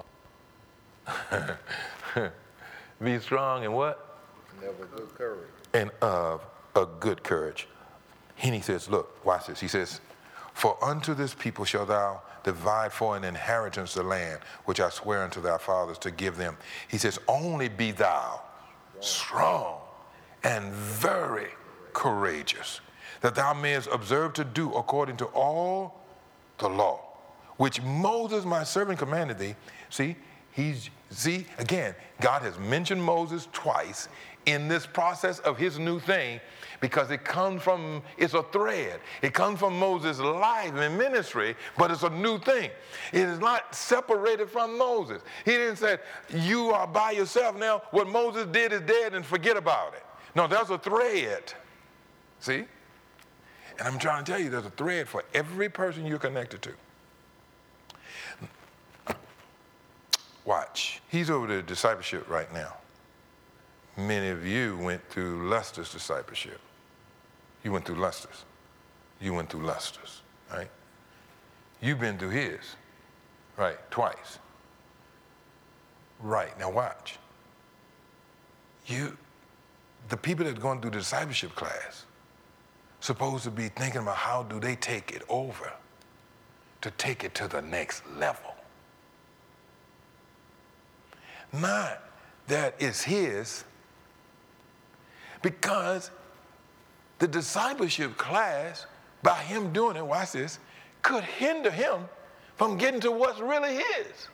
Be strong and what? And of a good courage. And of a good courage. And he says, look, watch this. He says, for unto this people shalt thou divide for an inheritance the land, which I swear unto thy fathers to give them. He says, only be thou strong and very courageous, that thou mayest observe to do according to all the law, which Moses my servant commanded thee. See, again, God has mentioned Moses twice in this process of his new thing, because it's a thread. It comes from Moses' life and ministry, but it's a new thing. It is not separated from Moses. He didn't say, you are by yourself now. What Moses did is dead and forget about it. No, there's a thread. See? And I'm trying to tell you, there's a thread for every person you're connected to. Watch. He's over the discipleship right now. Many of you went through Lester's discipleship. You went through Lester's. You went through Lester's, right? You've been through his, right, twice. Right, now watch. The people that are going through the discipleship class, supposed to be thinking about how do they take it over to take it to the next level. Not that it's his, because the discipleship class, by him doing it, watch this, could hinder him from getting to what's really his.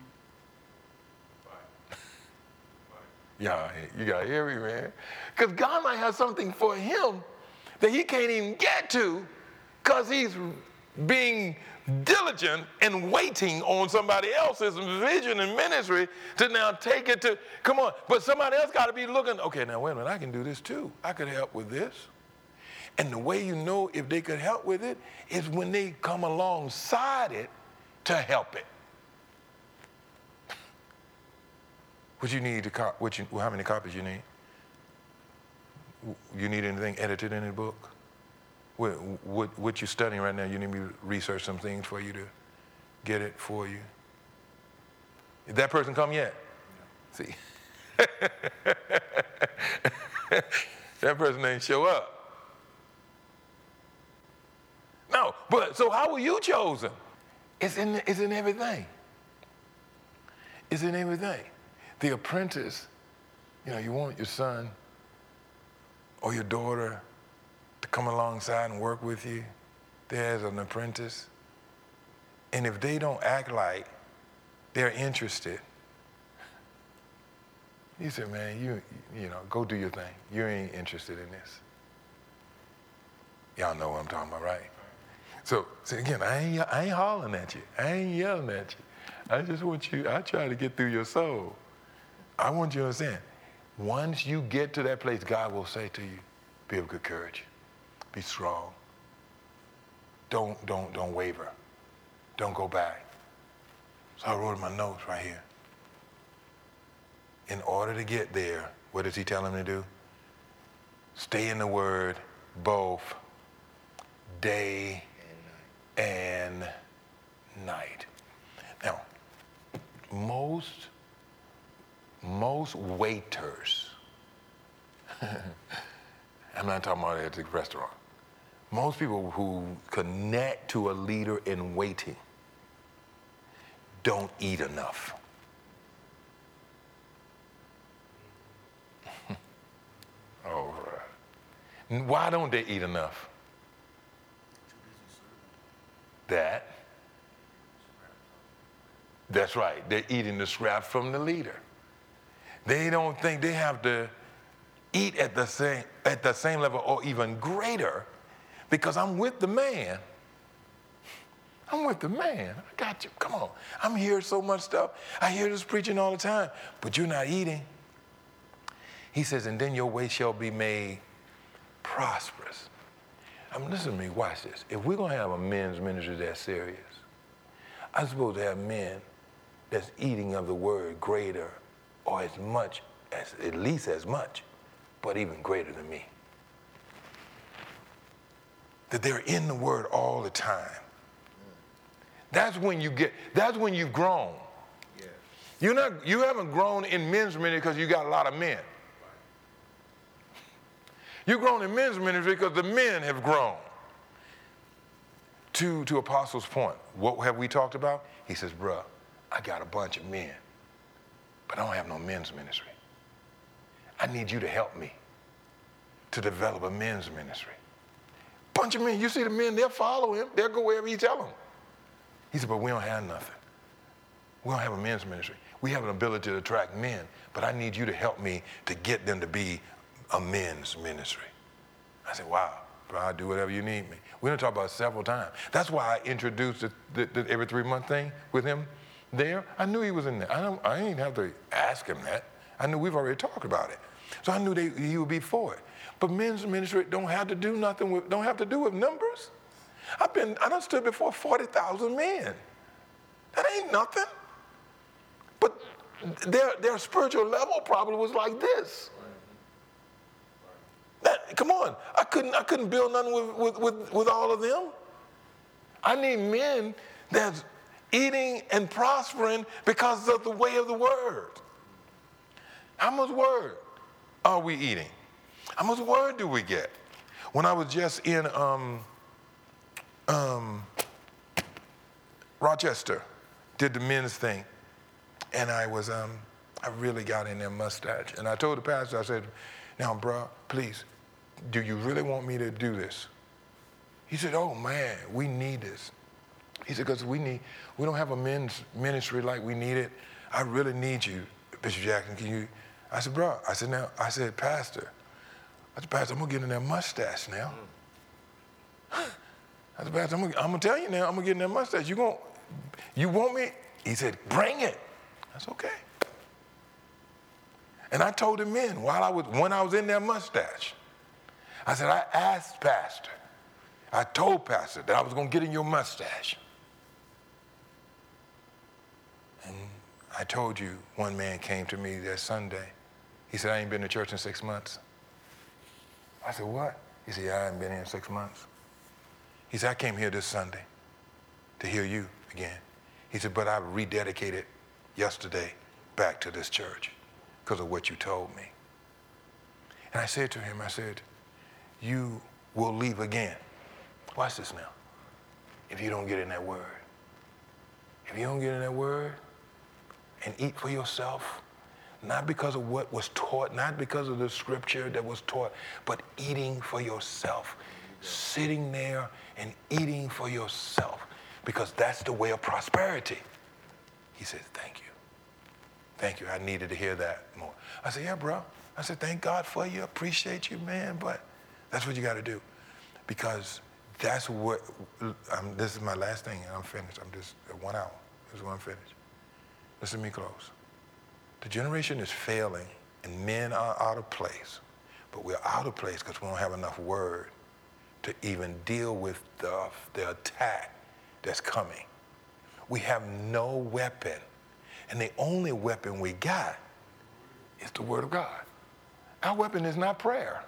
Yeah, you gotta hear me, man. Because God might have something for him that he can't even get to, because he's being diligent and waiting on somebody else's vision and ministry to now take it to, come on. But somebody else got to be looking, okay, now wait a minute, I can do this too. I could help with this. And the way you know if they could help with it is when they come alongside it to help it. What you need how many copies you need? You need anything edited in the book? What you're studying right now, you need me to research some things for you to get it for you. Did that person come yet? No. See? That person ain't show up. No, but so how were you chosen? It's in everything. It's in everything. The apprentice, you want your son or your daughter to come alongside and work with you there as an apprentice. And if they don't act like they're interested, He said, man, you know, go do your thing. You ain't interested in this. Y'all know what I'm talking about, right? So again, I ain't hollering at you. I ain't yelling at you. I just want you, I try to get through your soul. I want you to understand, once you get to that place, God will say to you, be of good courage. Be strong. Don't waver. Don't go back. So I wrote in my notes right here. In order to get there, what does he tell him to do? Stay in the word both day and night. Now, most waiters, I'm not talking about at the restaurant, most people who connect to a leader in waiting don't eat enough. All right. Why don't they eat enough? That's right. They're eating the scraps from the leader. They don't think they have to eat at the same level or even greater because I'm with the man. I'm with the man. I got you. Come on. I'm hearing so much stuff. I hear this preaching all the time, but you're not eating. He says, and then your way shall be made prosperous. Listen to me, watch this. If we're going to have a men's ministry that's serious, I'm supposed to have men that's eating of the word greater or as much, as at least as much, but even greater than me. That they're in the word all the time. That's when you've grown. Yeah. You haven't grown in men's ministry because you got a lot of men. You've grown in men's ministry because the men have grown. To Apostle's point, what have we talked about? He says, bruh, I got a bunch of men, but I don't have no men's ministry. I need you to help me to develop a men's ministry. Bunch of men, you see the men, they'll follow him. They'll go wherever he tell them. He said, but we don't have nothing. We don't have a men's ministry. We have an ability to attract men, but I need you to help me to get them to be a men's ministry. I said, wow, bro, I'll do whatever you need me. We're going to talk about it several times. That's why I introduced the every 3-month thing with him there. I knew he was in there. I didn't have to ask him that. I knew we've already talked about it. So I knew he would be for it. But men's ministry don't have to do with numbers. I done stood before 40,000 men. That ain't nothing. But their spiritual level probably was like this. Come on, I couldn't build nothing with all of them. I need men that's eating and prospering because of the way of the word. How much word are we eating? How much word do we get? When I was just in Rochester, did the men's thing, and I really got in their mustache. And I told the pastor, I said, now, bro, please, do you really want me to do this? He said, oh, man, we need this. He said, because we don't have a men's ministry like we need it. I really need you, Bishop Jackson. Can you? I said, bro, Pastor, I'm going to get in that mustache now. I said, Pastor, I'm going to tell you now, I'm going to get in that mustache. You want me? He said, bring it. That's okay. And I told the men when I was in their mustache, I said, I asked Pastor, I told Pastor that I was going to get in your mustache. And I told you, one man came to me that Sunday. He said, I ain't been to church in 6 months. I said, what? He said, I haven't been here in 6 months. He said, I came here this Sunday to hear you again. He said, but I rededicated yesterday back to this church because of what you told me. And I said to him, you will leave again. Watch this now. If you don't get in that word. If you don't get in that word and eat for yourself, not because of what was taught, not because of the scripture that was taught, but eating for yourself. Sitting there and eating for yourself, because that's the way of prosperity. He says, thank you. Thank you. I needed to hear that more. I said, yeah, bro. I said, thank God for you. Appreciate you, man. But that's what you got to do. Because that's what, this is my last thing, and I'm finished. I'm just at 1 hour. This is when I'm finished. Listen to me close. The generation is failing, and men are out of place. But we're out of place because we don't have enough word to even deal with the attack that's coming. We have no weapon. And the only weapon we got is the Word of God. Our weapon is not prayer.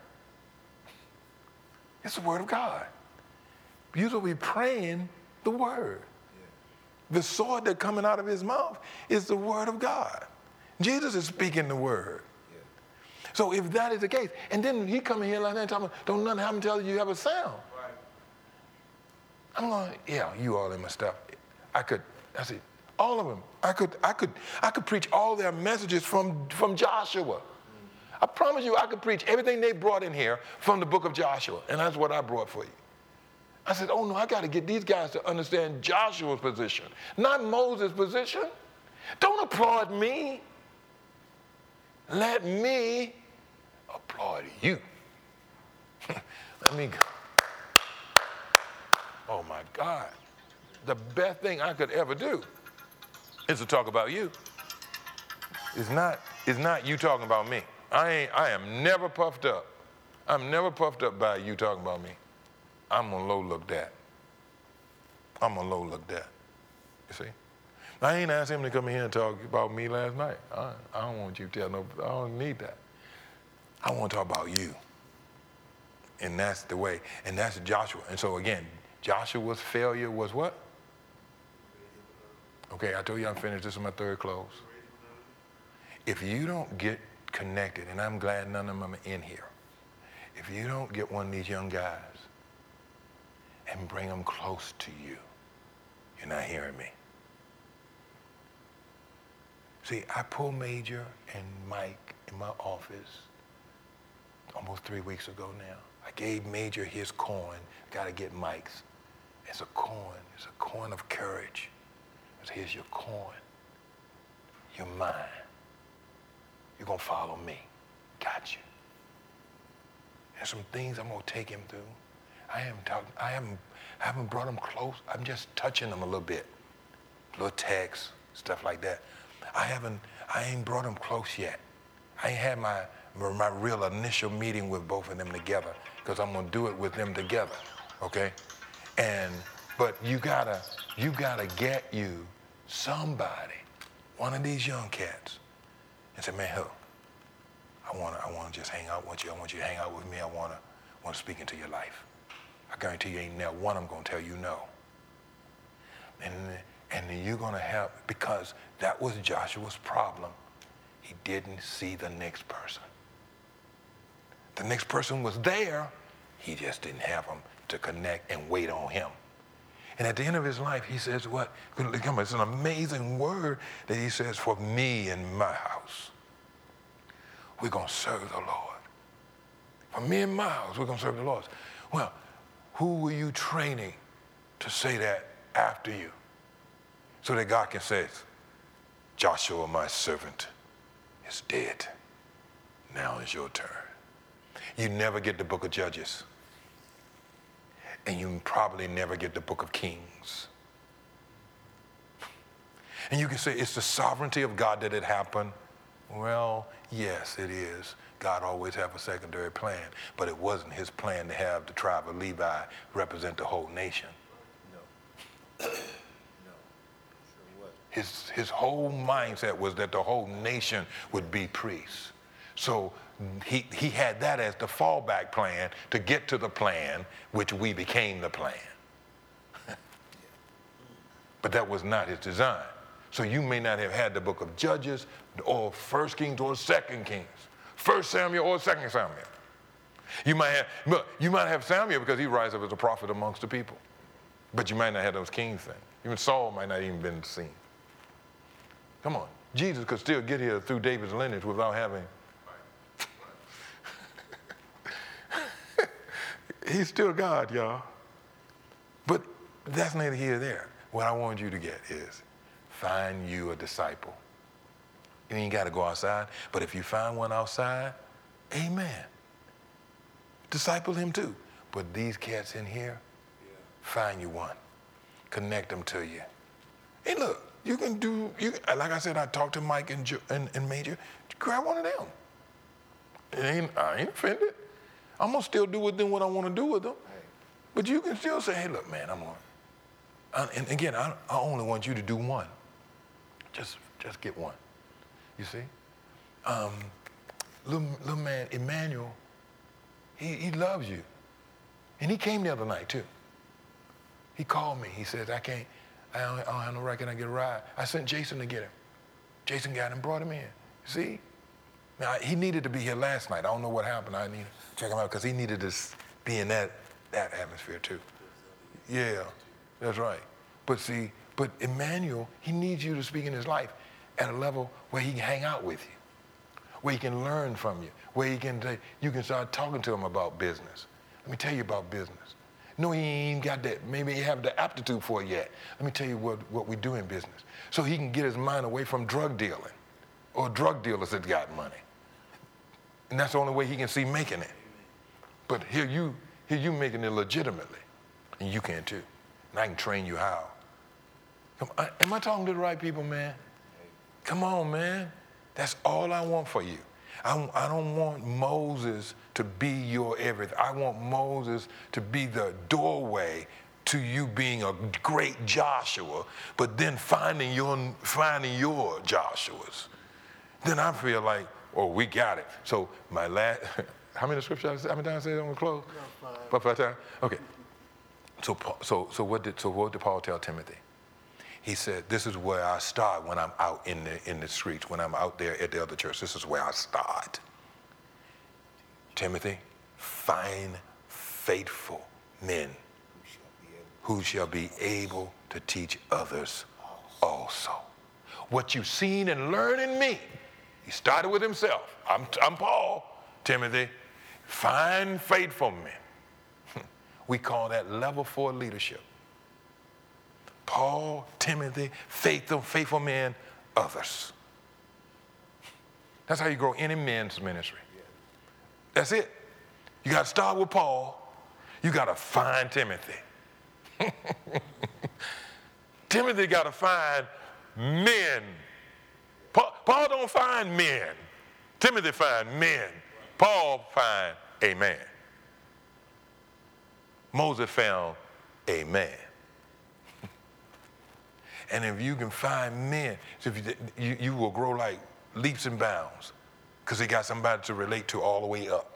It's the Word of God. You will be praying the Word. The sword that's coming out of his mouth is the Word of God. Jesus is speaking the Word. So if that is the case, and then he come in here like that talking, don't nothing happen until you have a sound. Right. I'm going, yeah, you all in my stuff. I said, all of them. I could preach all their messages from Joshua. I promise you I could preach everything they brought in here from the book of Joshua, and that's what I brought for you. I said, oh no, I got to get these guys to understand Joshua's position, not Moses' position. Don't applaud me. Let me applaud you. Let me go. Oh my God. The best thing I could ever do is to talk about you. It's not you talking about me. I am never puffed up. I'm never puffed up by you talking about me. I'm gonna low look that. I'm gonna low look that. You see? I ain't asked him to come in here and talk about me last night. I don't want you to tell nobody. I don't need that. I want to talk about you. And that's the way. And that's Joshua. And so again, Joshua's failure was what? Okay, I told you I'm finished. This is my third close. If you don't get connected, and I'm glad none of them are in here, if you don't get one of these young guys and bring them close to you, you're not hearing me. See, I pulled Major and Mike in my office almost 3 weeks ago now. I gave Major his coin. Got to get Mike's. It's a coin. It's a coin of courage. So here's your coin. You're mine. You're going to follow me. Got you. There's some things I'm going to take him through. I haven't brought him close. I'm just touching him a little bit. Little text, stuff like that. I ain't brought them close yet. I ain't had my real initial meeting with both of them together because I'm gonna do it with them together, okay? But you gotta get you somebody, one of these young cats, and say, man, I wanna just hang out with you. I want you to hang out with me. I wanna speak into your life. I guarantee you ain't never one of them gonna tell you no. And you're going to have, because that was Joshua's problem. He didn't see the next person. The next person was there. He just didn't have them to connect and wait on him. And at the end of his life, he says what? It's an amazing word that he says, for me and my house, we're going to serve the Lord. For me and my house, we're going to serve the Lord. Well, who were you training to say that after you? So that God can say, Joshua, my servant, is dead. Now is your turn. You never get the book of Judges. And you probably never get the book of Kings. And you can say, it's the sovereignty of God that it happened. Well, yes, it is. God always have a secondary plan. But it wasn't his plan to have the tribe of Levi represent the whole nation. No. His whole mindset was that the whole nation would be priests. So he had that as the fallback plan to get to the plan, which we became the plan. But that was not his design. So you may not have had the book of Judges or 1 Kings or 2 Kings, 1 Samuel or 2 Samuel. You might have Samuel because he rises up as a prophet amongst the people. But you might not have those kings things. Even Saul might not even been seen. Come on. Jesus could still get here through David's lineage without having. He's still God, y'all. But that's neither here nor there. What I want you to get is find you a disciple. You ain't got to go outside. But if you find one outside, amen. Disciple him too. But these cats in here, find you one. Connect them to you. Hey, look, you can do, like I said, I talked to Mike and Major. Grab one of them. I ain't offended. I'm going to still do with them what I want to do with them. But you can still say, hey, look, man, I'm on. And again, I only want you to do one. Just get one. You see? Little man, Emmanuel, he loves you. And he came the other night, too. He called me. He said, I don't have no right, can I get a ride? I sent Jason to get him. Jason got him, brought him in. See? Now, he needed to be here last night. I don't know what happened. I need to check him out because he needed to be in that atmosphere, too. Yeah, that's right. But see, Emmanuel, he needs you to speak in his life at a level where he can hang out with you, where he can learn from you, where you can start talking to him about business. Let me tell you about business. No, he ain't got that. Maybe he have the aptitude for it yet. Let me tell you what we do in business. So he can get his mind away from drug dealing or drug dealers that got money. And that's the only way he can see making it. But here you making it legitimately. And you can too. And I can train you how. Am I talking to the right people, man? Come on, man. That's all I want for you. I don't want Moses to be your everything. I want Moses to be the doorway to you being a great Joshua, but then finding your Joshuas. Then I feel like, oh, we got it. So my last, how many times I say it on the close? About 5 times? Okay. So what did Paul tell Timothy? He said, this is where I start when I'm out in the streets, when I'm out there at the other church. This is where I start. Timothy, find faithful men who shall be able to teach others also. What you've seen and learned in me, he started with himself. I'm Paul. Timothy, find faithful men. We call that level 4 leadership. Paul, Timothy, faithful men, others. That's how you grow any men's ministry. That's it. You got to start with Paul. You got to find Timothy. Timothy got to find men. Paul don't find men. Timothy find men. Paul find a man. Moses found a man. And if you can find men, so you will grow like leaps and bounds because they got somebody to relate to all the way up.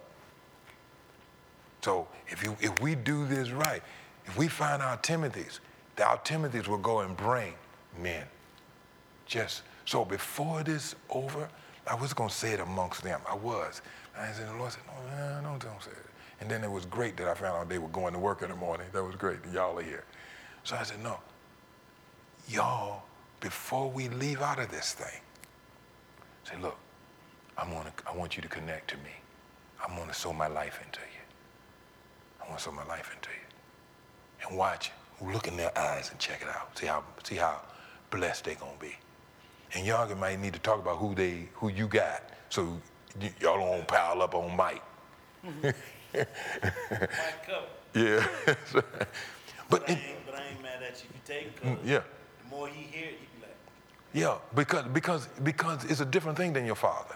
So if we do this right, if we find our Timothys will go and bring men. Just so before this over, I was going to say it amongst them. I was. And I said, the Lord said, no, don't say it. And then it was great that I found out they were going to work in the morning. That was great. Y'all are here. So I said, no. Y'all, before we leave out of this thing, say, look, I want you to connect to me. I'm going to sow my life into you. I want to sow my life into you. And watch, look in their eyes and check it out. See how blessed they're going to be. And y'all might need to talk about who you got, so y'all don't pile up on Mike. Mike cover. Yeah. But I ain't mad at you if you take it. Yeah. The more he hear it, he be like, yeah, because it's a different thing than your father.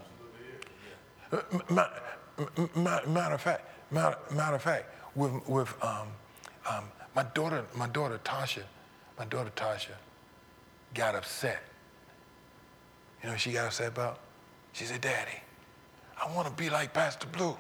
Matter of fact, with my daughter Tasha got upset. You know what she got upset about? She said, Daddy, I want to be like Pastor Blue.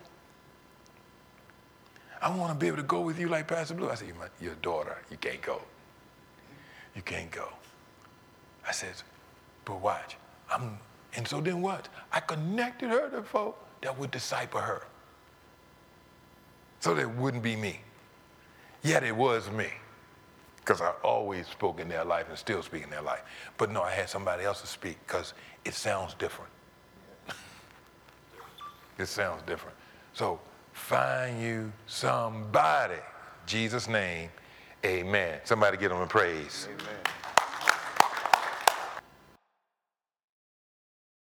I want to be able to go with you like Pastor Blue. I said, you're a daughter. You can't go. You can't go. I said, but watch. And so then what? I connected her to folk that would disciple her. So that it wouldn't be me. Yet it was me. Because I always spoke in their life and still speak in their life. But no, I had somebody else to speak because it sounds different. It sounds different. So find you somebody. Jesus' name, amen. Somebody give them a praise. Amen.